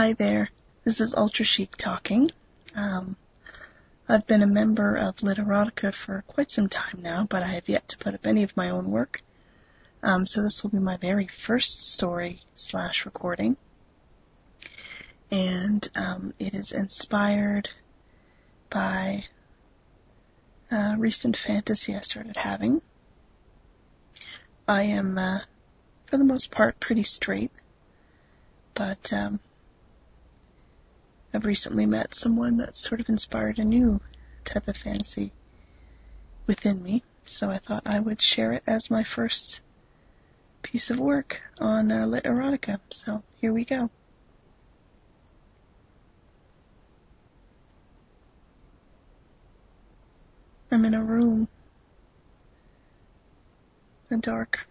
Hi there, this is Ultra Chic talking. I've been a member of Literotica for quite some time now, but I have yet to put up any of my own work. So this will be my very first story/recording. And it is inspired by a recent fantasy I started having. I am, for the most part, pretty straight, but I've recently met someone that sort of inspired a new type of fantasy within me, so I thought I would share it as my first piece of work on Lit Erotica. So here we go. I'm in a room, a dark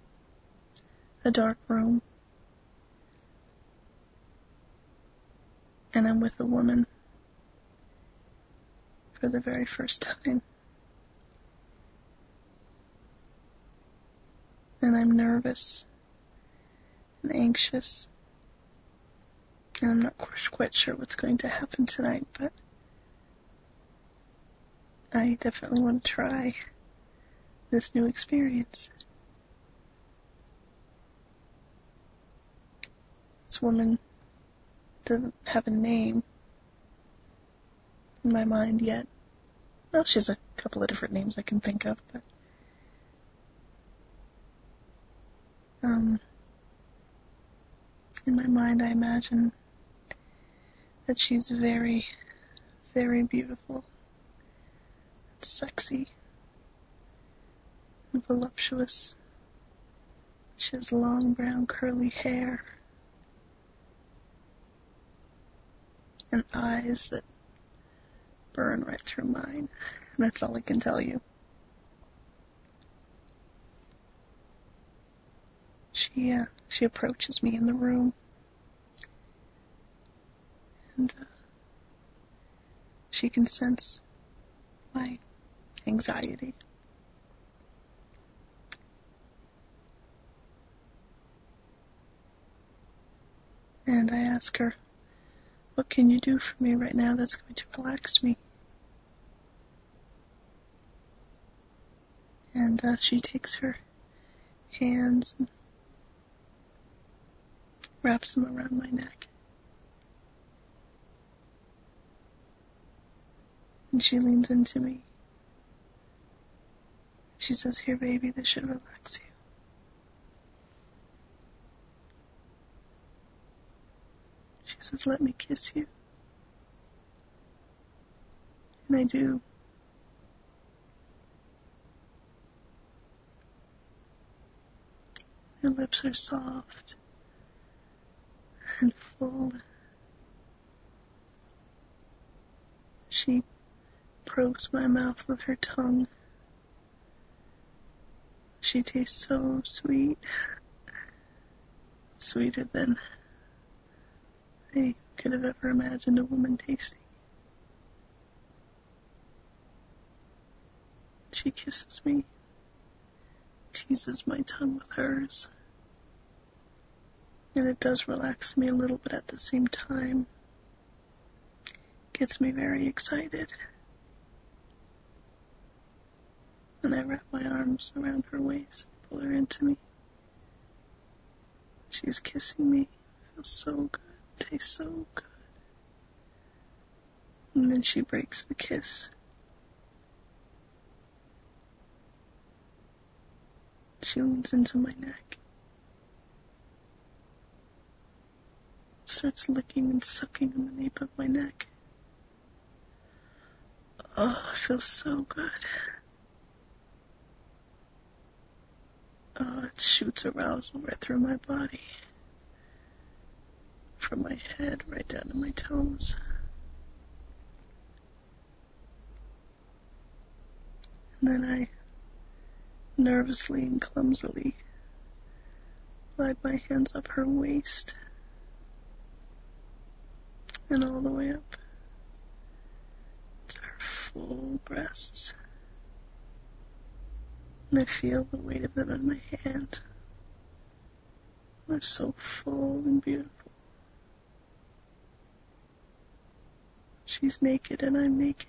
room, and I'm with a woman for the very first time. And I'm nervous and anxious, and I'm not quite sure what's going to happen tonight, but I definitely want to try this new experience. This woman doesn't have a name in my mind yet. Well, she has a couple of different names I can think of, but in my mind I imagine that she's very, very beautiful, and sexy, and voluptuous. She has long brown curly hair and eyes that burn right through mine. That's all I can tell you. She approaches me in the room, and she can sense my anxiety. And I ask her, what can you do for me right now that's going to relax me? And she takes her hands and wraps them around my neck. And she leans into me. She says, here, baby, this should relax you. She says, let me kiss you. And I do. Her lips are soft and full. She probes my mouth with her tongue. She tastes so sweet. Sweeter than I could have ever imagined a woman tasting. She kisses me, teases my tongue with hers, and it does relax me a little, but at the same time, gets me very excited. And I wrap my arms around her waist, pull her into me. She's kissing me, feels so good, tastes so good. And then she breaks the kiss. She leans into my neck, starts licking and sucking in the nape of my neck. Oh, it feels so good. Oh, it shoots arousal right through my body, from my head right down to my toes. And then I nervously and clumsily glide my hands up her waist and all the way up to her full breasts. And I feel the weight of them in my hand. They're so full and beautiful. She's naked and I'm naked.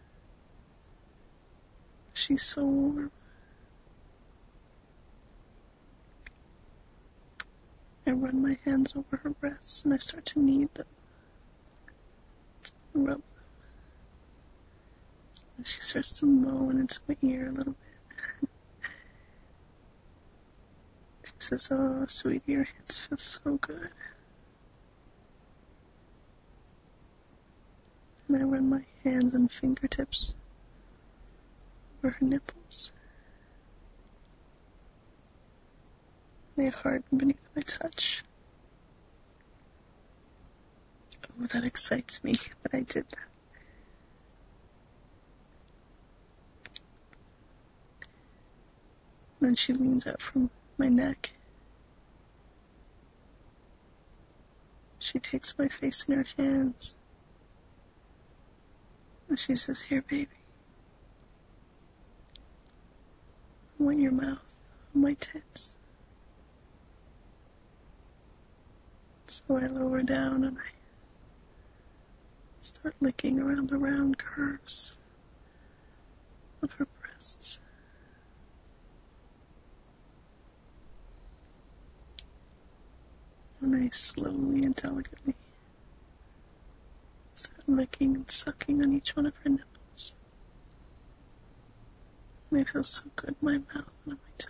She's so warm. I run my hands over her breasts and I start to knead them, rub them. And she starts to moan into my ear a little bit. She says, "Oh, sweetie, your hands feel so good." And I run my hands and fingertips over her nipples. They harden beneath my touch. Oh, that excites me that I did that. And then she leans out from my neck. She takes my face in her hands. And she says, "Here, baby. I want your mouth on my tits." So I lower down and I start licking around the round curves of her breasts. And I slowly and delicately start licking and sucking on each one of her nipples. And they feel so good in my mouth and on my tongue.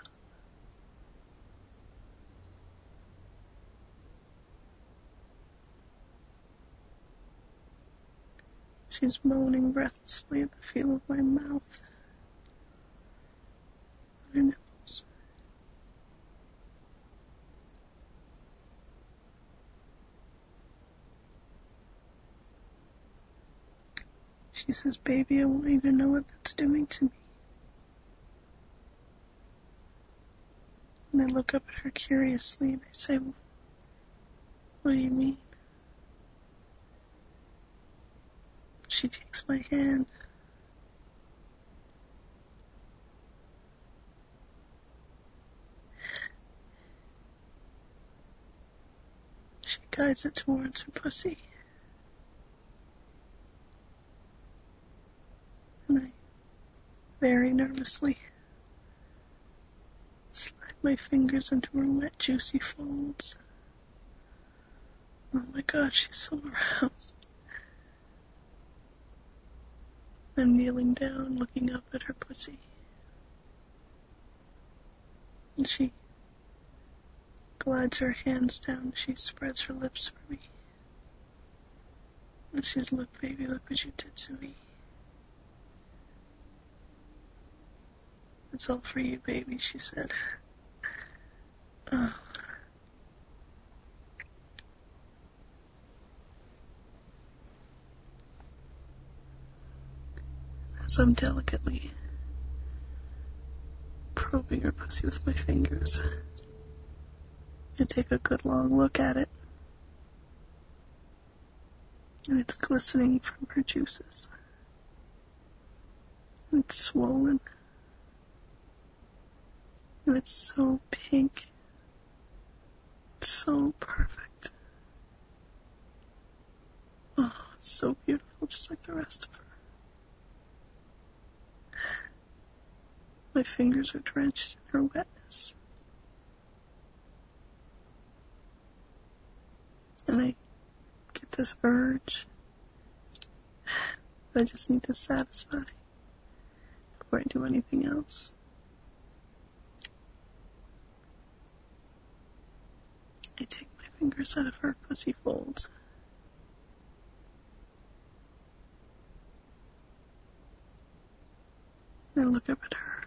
She's moaning breathlessly at the feel of my mouth and her nipples. She says, "Baby, I want you to know what that's doing to me." And I look up at her curiously and I say, "What do you mean?" She takes my hand. She guides it towards her pussy. And I, very nervously, slide my fingers into her wet, juicy folds. Oh my God, she's so aroused. I'm kneeling down, looking up at her pussy. And she glides her hands down. She spreads her lips for me. And she's, "Look, baby, look what you did to me. It's all for you, baby," she said. Oh. As I'm delicately probing her pussy with my fingers, I take a good long look at it. And it's glistening from her juices. And it's swollen. And it's so pink. It's so perfect. Oh, it's so beautiful, just like the rest of her. My fingers are drenched in her wetness. And I get this urge that I just need to satisfy before I do anything else. I take my fingers out of her pussy folds. And I look up at her.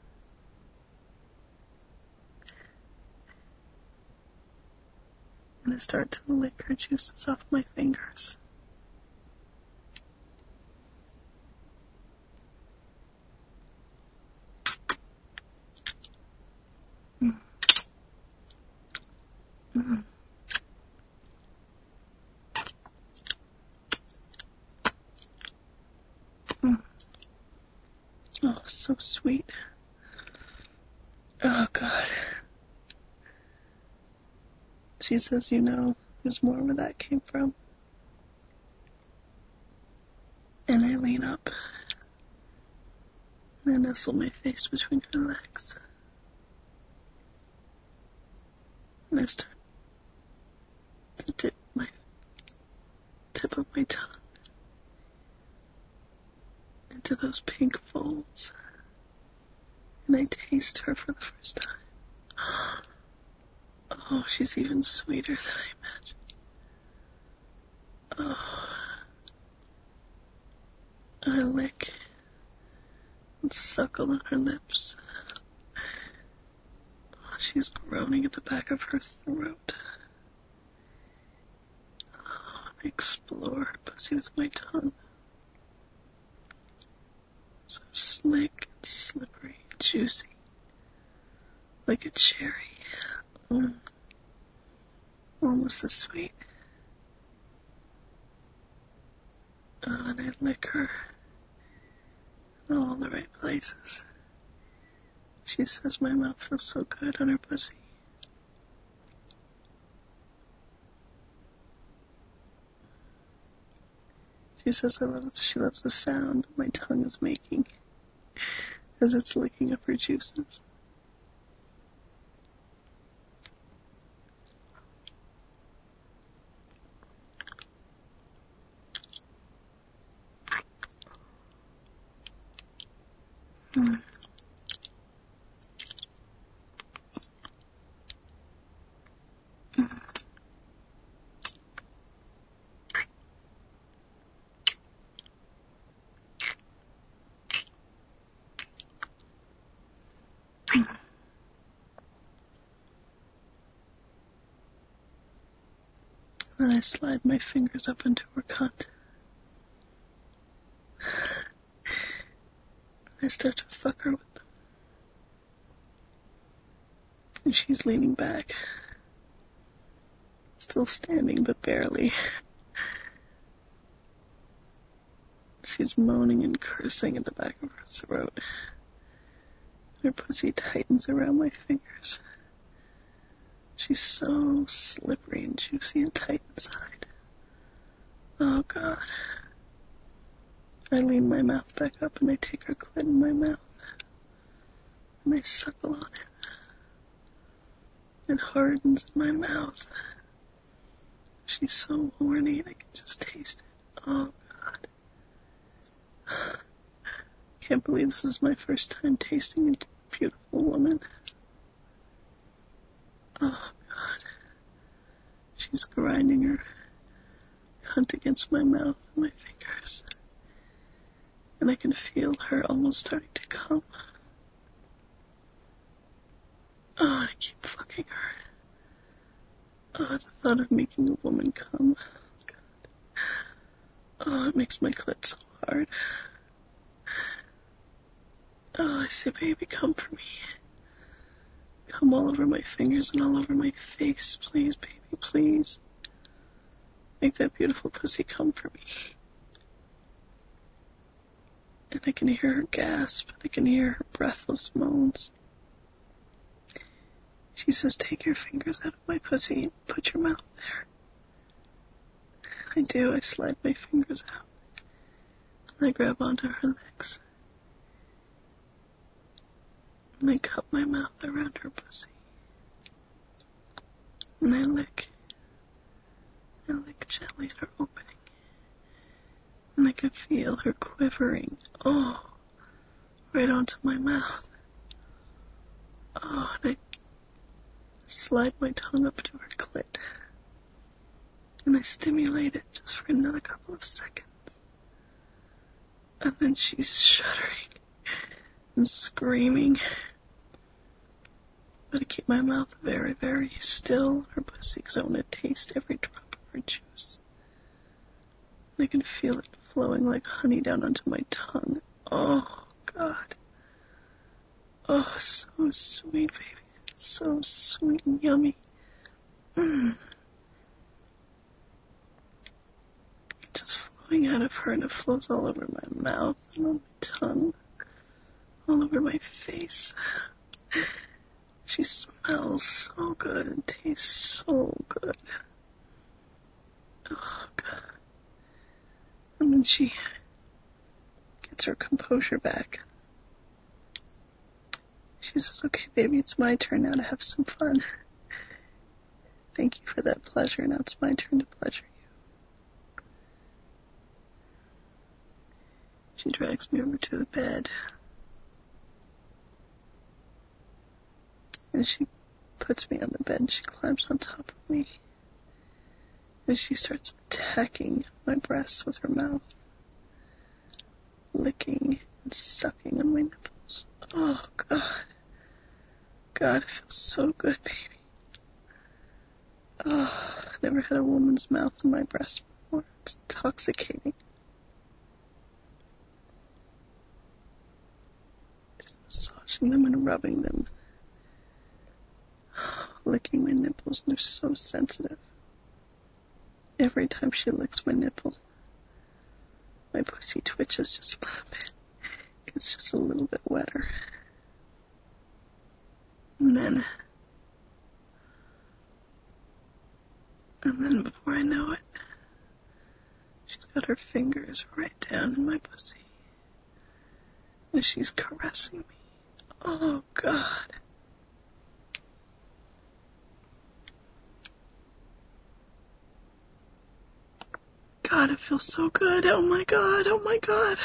And I start to lick her juices off my fingers. Mm. Mm. Mm. Oh, so sweet. Oh, God. She says, "You know, there's more where that came from." And I lean up and I nestle my face between her legs. And I start to dip my tip of my tongue into those pink folds. And I taste her for the first time. Oh, she's even sweeter than I imagined. Oh, I lick and suckle on her lips. Oh, she's groaning at the back of her throat. Oh, I explore her pussy with my tongue. So slick and slippery and juicy, like a cherry. Almost as sweet. Oh, and I lick her in all the right places. She says my mouth feels so good on her pussy. She says she loves the sound that my tongue is making as it's licking up her juices. Mm. Then I slide my fingers up into her cunt. I start to fuck her with them. And she's leaning back. Still standing, but barely. She's moaning and cursing at the back of her throat. Her pussy tightens around my fingers. She's so slippery and juicy and tight inside. Oh, God. I lean my mouth back up and I take her clit in my mouth. And I suckle on it. It hardens in my mouth. She's so horny and I can just taste it. Oh, God. Can't believe this is my first time tasting a beautiful woman. Oh, God. She's grinding her cunt against my mouth and my fingers. And I can feel her almost starting to come. Oh, I keep fucking her. Oh, the thought of making a woman come. God. Oh, it makes my clit so hard. Oh, I say, baby, come for me. Come all over my fingers and all over my face. Please, baby, please. Make that beautiful pussy come for me. And I can hear her gasp. I can hear her breathless moans. She says, take your fingers out of my pussy and put your mouth there. I do. I slide my fingers out. And I grab onto her legs. And I cup my mouth around her pussy. And I lick. I lick gently at her opening. And I can feel her quivering. Oh, right onto my mouth. Oh, and I slide my tongue up to her clit. And I stimulate it just for another couple of seconds. And then she's shuddering and screaming. But I keep my mouth very, very still on her pussy because I want to taste every drop of her juice. And I can feel it flowing like honey down onto my tongue. Oh, God. Oh, so sweet, baby. So sweet and yummy. Just flowing out of her, and it flows all over my mouth and on my tongue, all over my face. She smells so good and tastes so good. Oh, God. And then she gets her composure back. She says, okay, baby, it's my turn now to have some fun. Thank you for that pleasure. Now it's my turn to pleasure you. She drags me over to the bed. And she puts me on the bed and she climbs on top of me. And she starts attacking my breasts with her mouth. Licking and sucking on my nipples. Oh, God. God, it feels so good, baby. Oh, I've never had a woman's mouth on my breast before. It's intoxicating. Just massaging them and rubbing them. Licking my nipples, and they're so sensitive. Every time she licks my nipple, my pussy twitches just a little bit. It's just a little bit wetter. And then before I know it, she's got her fingers right down in my pussy. And she's caressing me. Oh, God. God, it feels so good. Oh, my God. Oh, my God.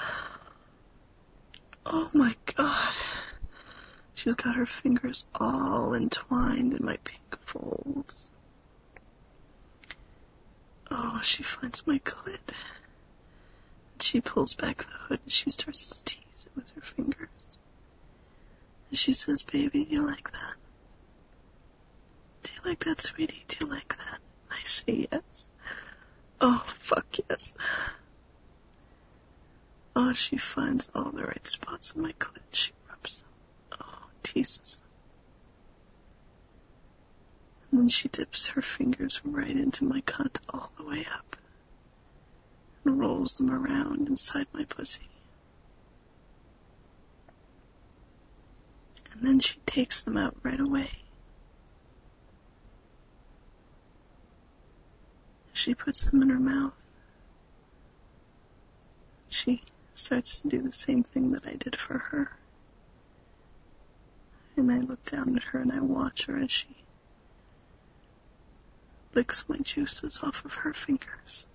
Oh, my God. She's got her fingers all entwined in my pink folds. Oh, she finds my clit. She pulls back the hood and she starts to tease it with her fingers. And she says, baby, do you like that? Do you like that, sweetie? Do you like that? I say yes. Oh, fuck yes. Oh, she finds all the right spots on my clit. She rubs them. Oh, teases them. And then she dips her fingers right into my cunt all the way up. And rolls them around inside my pussy. And then she takes them out right away. She puts them in her mouth. She starts to do the same thing that I did for her. And I look down at her and I watch her as she licks my juices off of her fingers.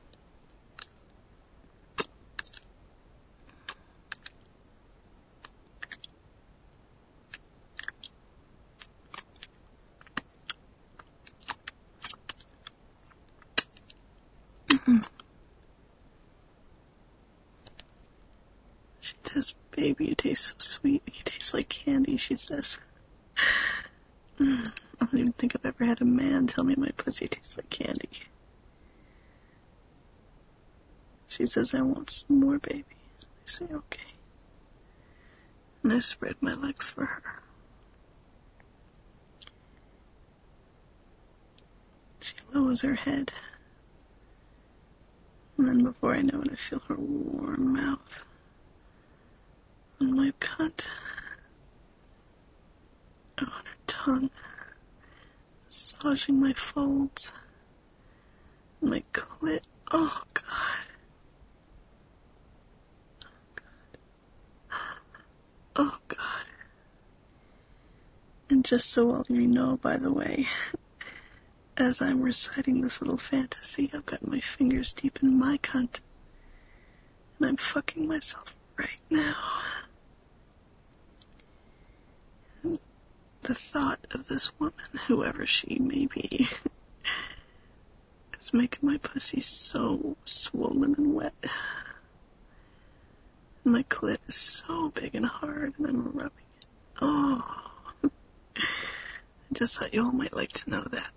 She says, baby, you taste so sweet. You taste like candy, she says. I don't even think I've ever had a man tell me my pussy tastes like candy. She says, I want some more, baby. I say, okay. And I spread my legs for her. She lowers her head. And then before I know it, I feel her warm mouth on my cunt. On her tongue. Massaging my folds. My clit. Oh, God. Oh, God. And just so all you know, by the way, as I'm reciting this little fantasy, I've got my fingers deep in my cunt. And I'm fucking myself right now. And the thought of this woman, whoever she may be, is making my pussy so swollen and wet. And my clit is so big and hard, and I'm rubbing it. Oh. I just thought you all might like to know that.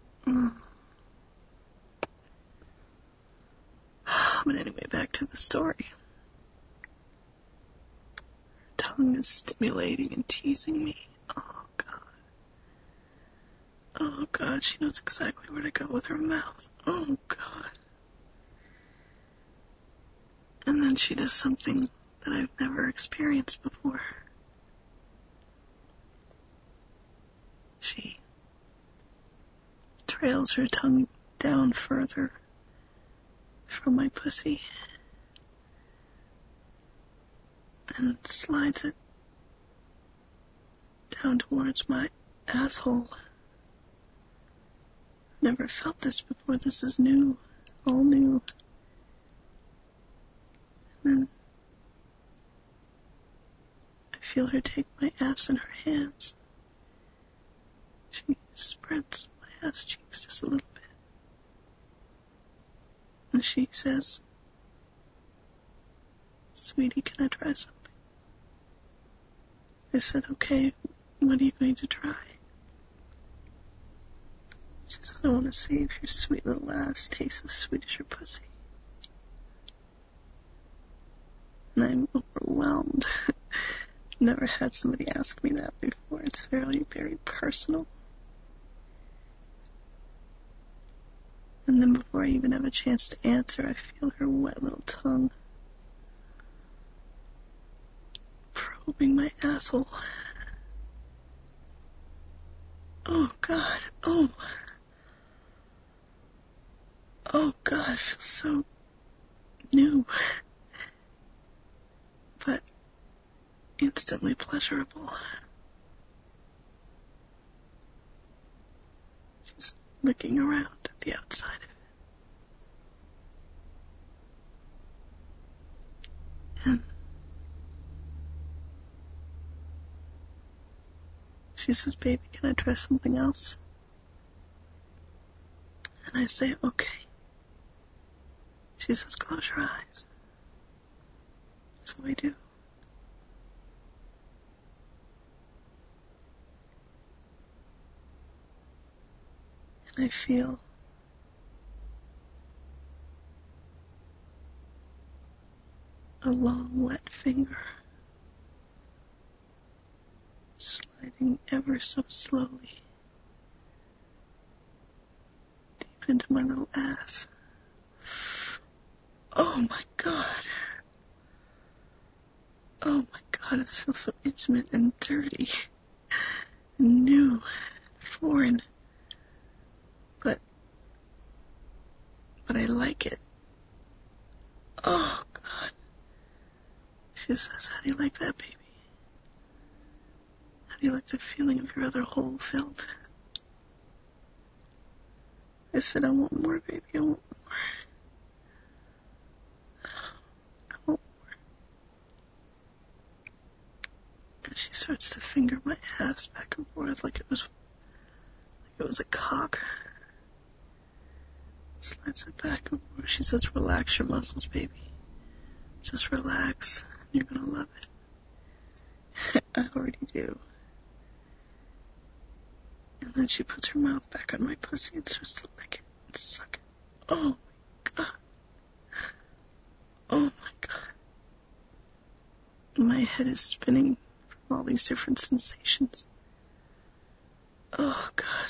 But anyway, back to the story. Her tongue is stimulating and teasing me. Oh, God. Oh, God, she knows exactly where to go with her mouth. Oh, God. And then she does something that I've never experienced before. She trails her tongue down further from my pussy and slides it down towards my asshole. Never felt this before. This is new. All new. And then I feel her take my ass in her hands. She spreads my ass cheeks just a little bit. And she says, "Sweetie, can I try something?" I said, "Okay, what are you going to try?" She says, "I want to see if your sweet little ass tastes as sweet as your pussy." And I'm overwhelmed. Never had somebody ask me that before. It's very, very personal. And then before I even have a chance to answer, I feel her wet little tongue probing my asshole. Oh, God. Oh, God. It feels so new. But instantly pleasurable. She's looking around at the outside of it. And she says, "Baby, can I try something else?" And I say, "Okay." She says, "Close your eyes." So I do. And I feel a long, wet finger sliding ever so slowly deep into my little ass. Oh my God. Oh my God, this feels so intimate and dirty and new and foreign. But I like it. Oh God. She says, "How do you like that, baby? How do you like the feeling of your other hole filled?" I said, "I want more, baby, I want more. I want more." And she starts to finger my ass back and forth like it was a cock. Slides it back and forth. She says, "Relax your muscles, baby. Just relax. You're gonna love it." I already do. And then she puts her mouth back on my pussy and starts to lick it and suck it. Oh my God. Oh my God. My head is spinning from all these different sensations. Oh God.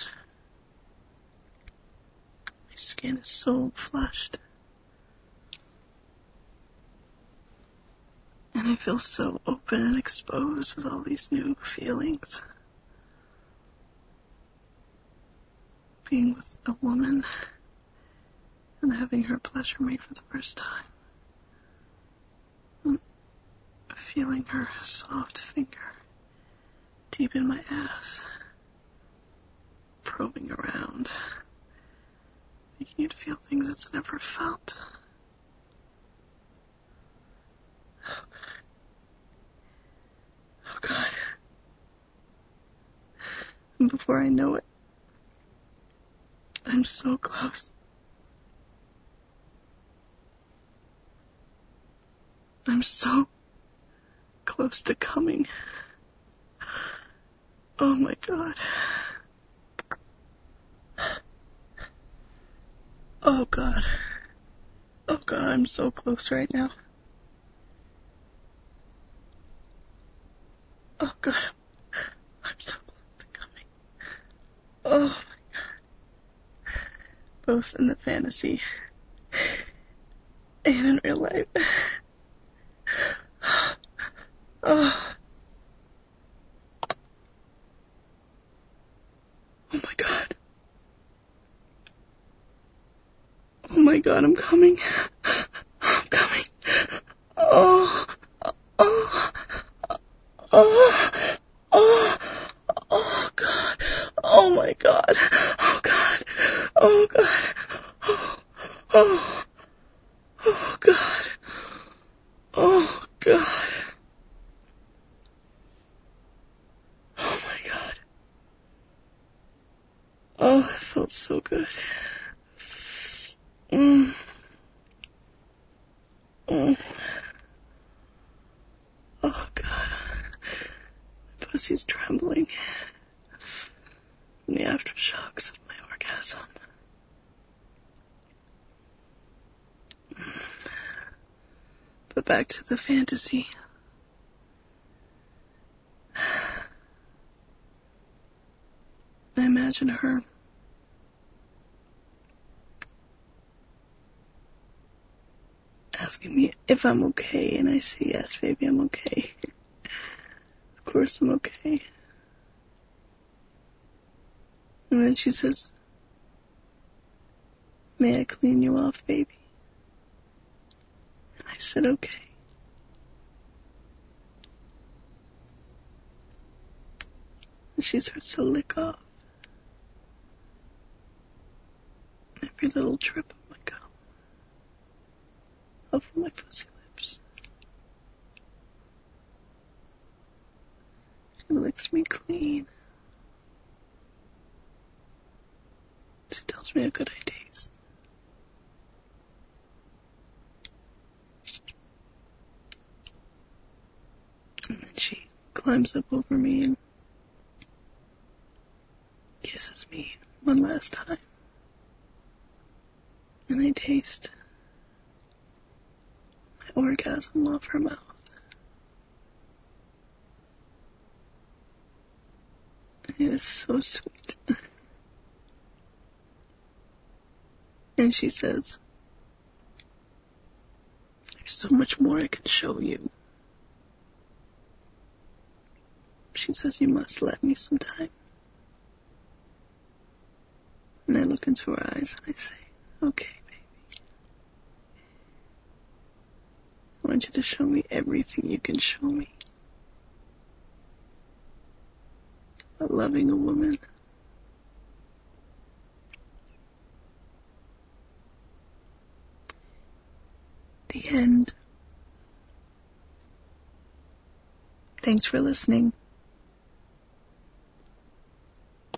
My skin is so flushed. And I feel so open and exposed with all these new feelings. Being with a woman and having her pleasure me for the first time. And feeling her soft finger deep in my ass, probing around, making it feel things it's never felt. Oh God. Oh God. And before I know it, I'm so close. I'm so close to coming. Oh my God. Oh God. Oh God, I'm so close right now. Oh God. I'm so close to coming. Oh my God. Both in the fantasy and in real life. Oh. Oh my God. Oh my God, I'm coming. I'm coming. Oh. Oh. Oh, oh God. Oh God. Oh my God. Oh, that felt so good. Mm. Mm. Oh God. My pussy's trembling from the aftershocks of my orgasm. But back to the fantasy. I imagine her asking me if I'm okay, and I say, yes, baby, I'm okay. Of course I'm okay. And then she says, may I clean you off, baby? And I said, okay. And she starts to lick off every little drip of my cum off of my pussy lips. She licks me clean. She tells me how good I taste. And then she climbs up over me and kisses me one last time. And I taste my orgasm off her mouth. It is so sweet. And she says, there's so much more I can show you. She says, you must let me some time. And I look into her eyes and I say, okay, baby. I want you to show me everything you can show me about loving a woman. The end. Thanks for listening.